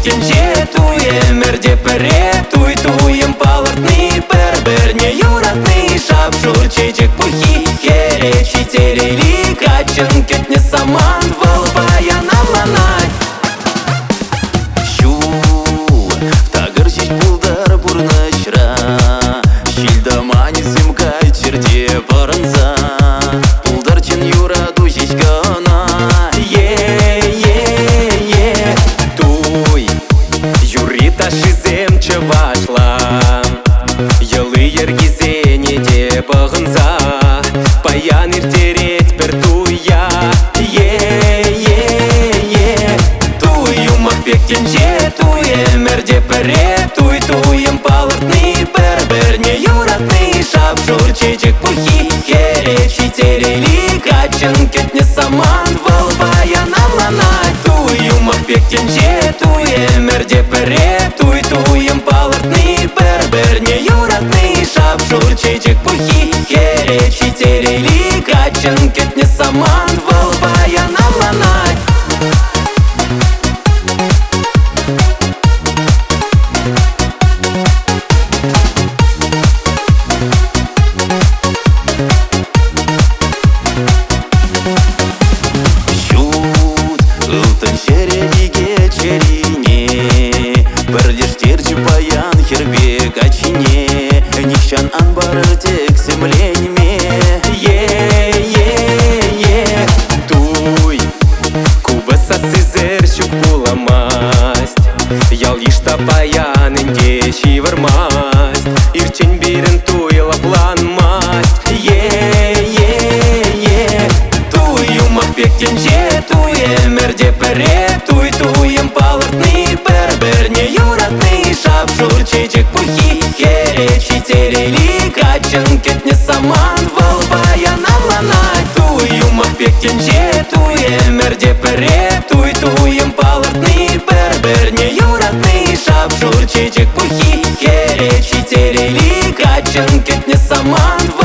жетуем ерде пере туем палыртны пер-бірне юратны шапшур чечек пухи керечи терели качын кетне саман вал баянаманай Шу тагыр шеш булдар бурнашра шилдамани сымкай черде барынса булдар чын юраду шешкана туй юри ташизем чывашла йылы ергизене де бағынса баян иртерет бір туя туйым пектен жетуем ерде пере туем палыртны пер-бірне юратны шапшур чечек пухи керечи терели качын кетне саман вал баянамланай туйым пектен жетуем ерде пере туем палыртны пер-бірне юратны шапшур чечек пухи керечи терели качын кетне саман вал баянамланай Ылтын шереге черине Бірдештерчі баян хербек ачине Нишан анбары тек семленме Туй кубаса сызер щук буламасть Ял ишта баянын деши вармасть Ирчен бирін туйла планмасть Туйым пектен жетуем ерде пере туем палыртны пер-бірне юратны шапшур чечек пухи керечи терели качын кетне саман вал баянамланай туйым пектен жетуем ерде пере туем палыртны пер-бірне юратны шапшур чечек пухи керечи терели качын кетне саман